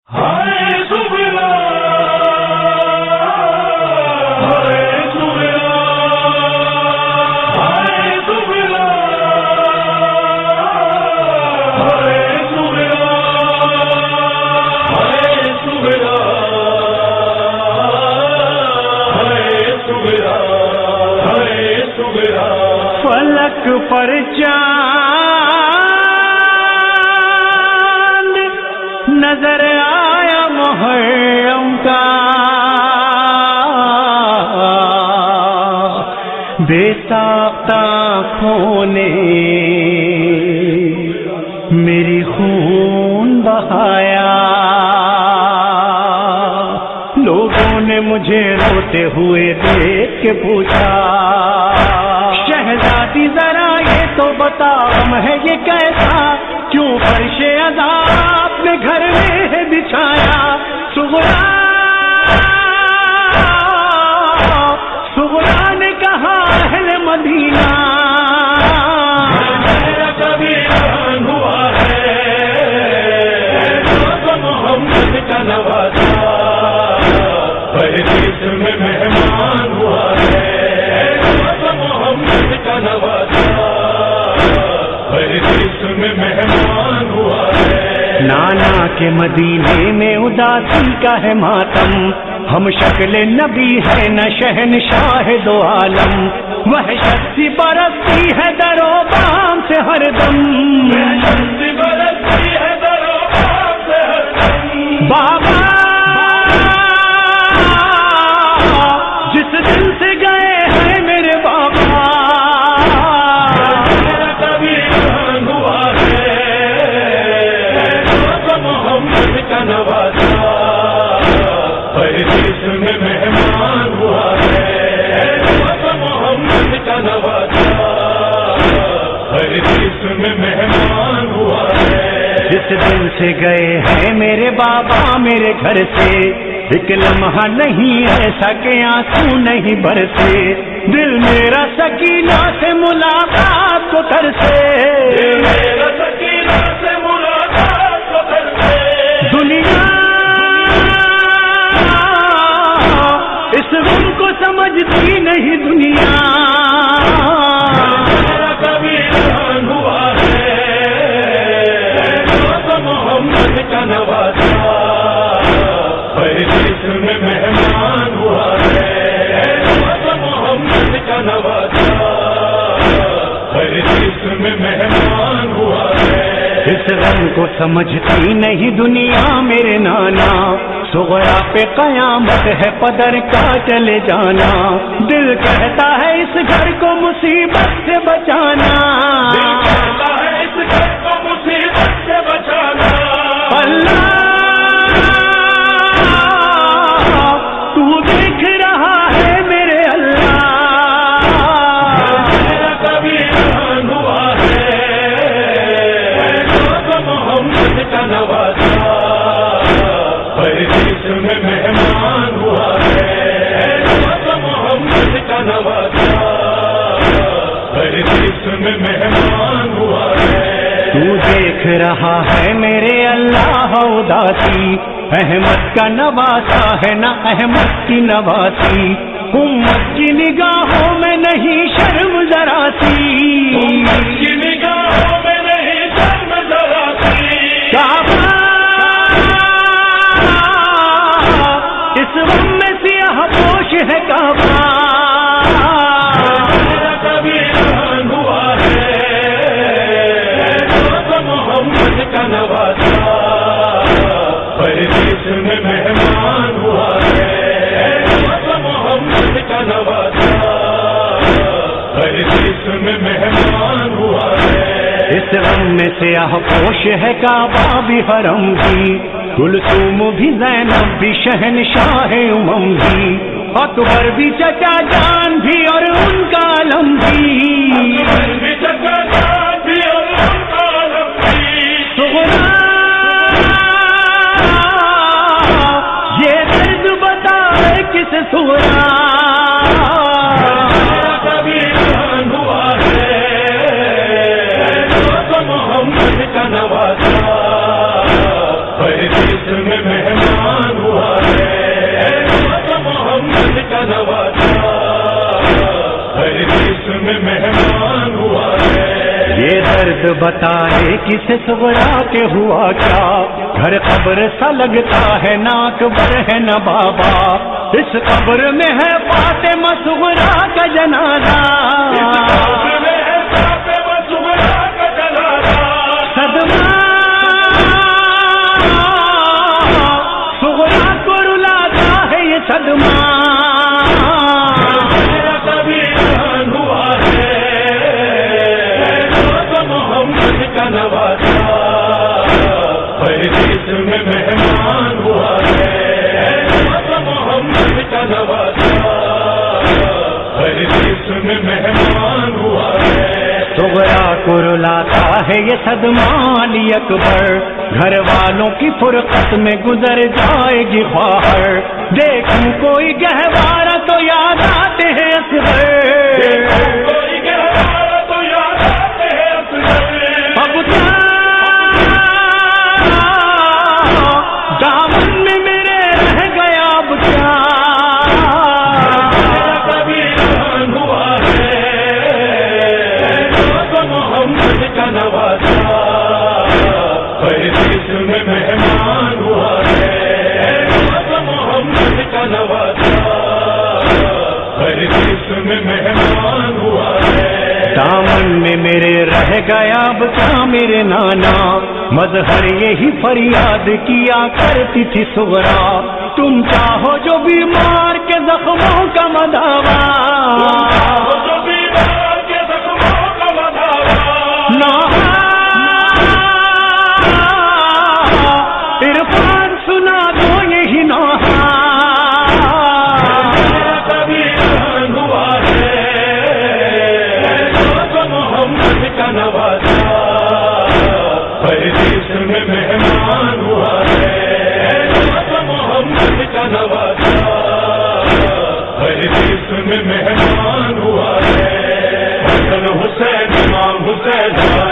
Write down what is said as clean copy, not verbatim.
فلک پر چاند نظر آیا محرم کا، بے ساختہ آنکھوں نے میری خون بہایا، لوگوں نے مجھے روتے ہوئے دیکھ کے پوچھا، شہزادی ذرا یہ تو بتا غم ہے یہ کیسا، کیوں فرش عذاب نے گھر میں بچھایا؟ سغرا نے کہا اہل مدینہ، میرا کبھی رہن ہوا ہے محمد کا نوازا، پردیس میں مہمان ہوا ہے محمد کا نوازا، پردیس میں مہمان ہوا ہے۔ نانا کے مدینے میں اداسی کا ہے ماتم، ہم شکل نبی ہے نہ شہنشاہ دو عالم، وحشت سی برستی ہے در و بام سے ہر دم، وحشت سی برستی ہے در و بام سے ہر دم۔ بابا جس دل سے گئے ہیں میرے بابا، میرا کبھی رہن ہوا ہے محمد کا نوازا، پردیس میں مہمان ہوا ہے محمد کا نوازا، پردیس میں مہمان ہوا ہے۔ جس دل سے گئے ہیں میرے بابا میرے گھر سے، ایک لمحہ نہیں ایسا کہ آنسو نہیں برسے، دل میرا سکینہ سے ملاقات کو ترسے، دل میرا سکینہ سے ملاقات کو ترسے۔ دنیا اس غم کو سمجھتی نہیں، دنیا میرا کبھی رہن ہوا ہے محمد کا نوازا، پردیس میں مہمان ہوا ہے محمد کا نوازا، پردیس میں مہمان ہوا ہے۔ اس غم کو سمجھتی نہیں دنیا میرے نانا، صغرا پہ قیامت ہے پدر کا چلے جانا، دل کہتا ہے اس گھر کو مصیبت سے بچانا، دل کہتا ہے اس گھر کو مصیبت سے بچانا۔ اللہ تو دیکھ رہا ہے میرے اللہ، میرا کبھی رہن ہوا ہے محمد کا نوازا، پردیس میں مہمان ہوا ہے محمد کا نوازا، پردیس میں مہمان ہوا ہے۔ تو دیکھ رہا ہے میرے اللہ اداسی، احمد کا نواسا ہے نہ احمد کی نواسی، امت کی نگاہوں میں نہیں شرم ذرا سی، امت کی نگاہوں میں نہیں شرم ذرا سی۔ کعبہ اس غم میں سیاہ پوش ہے کعبہ، میرا کبھی رہن ہوا ہے محمد کا نوازا، پردیس میں مہمان ہوا ہے محمد کا نوازا، پردیس میں مہمان ہوا ہے۔ اس غم میں سیاہ پوش ہے کعبہ بھی حرم بھی، کلثوم بھی زینب بھی شہنشاہ امم بھی، اکبر بھی چچا جان بھی اور ان کا علم بھی، اکبر بھی چچا جان بھی اور ان کا علم بھی۔ سغرا یہ درد بتا کس سغرا، میرا کبھی رہن ہوا ہے محمد کا نوازا، پردیس میں مہمان ہوا ہے محمد کا نواسا، ہر جسم میں مہمان ہوا ہے۔ یہ درد بتائے کس صغرا کے ہوا کیا، گھر قبر سا لگتا ہے نہ اکبر ہے نہ بابا، اس قبر میں ہے فاطمہ صغرا کا جنازہ، صدمہ صغرا کو رلاتا ہے یہ صدمہ، میں مہمان ہوا ہے محمد کا نواسا، ہر جسم میں مہمان ہوا ہے۔ صغرا کو رلاتا ہے یہ صدمہ علی اکبر، گھر والوں کی فرقت میں گزر جائے گی خواہر، دیکھوں کوئی گہوارہ تو یاد آتے ہیں اصغر، دامن میں میرے رہ گیا اب کیا، ہوا ہے محمد کا نواسا، ہر جسم میں مہمان ہوا ہے محمد کا نواسا، ہر جسم میں مہمان ہوا ہے۔ دامن میں میرے رہ گیا اب کیا میرے نانا، مظہر یہی فریاد کیا کرتی تھی صغرا، تم چاہو جو بیمار کے زخموں کا مداوا، عرفان سنا دو یہی نوحہ، ہوا ہے محمد کا نواسا، ہر جسم میں مہمان ہوا ہے محمد کا نواسا، ہر جسم میں مہمان ہوا ہے۔ حسن حسین امام حسین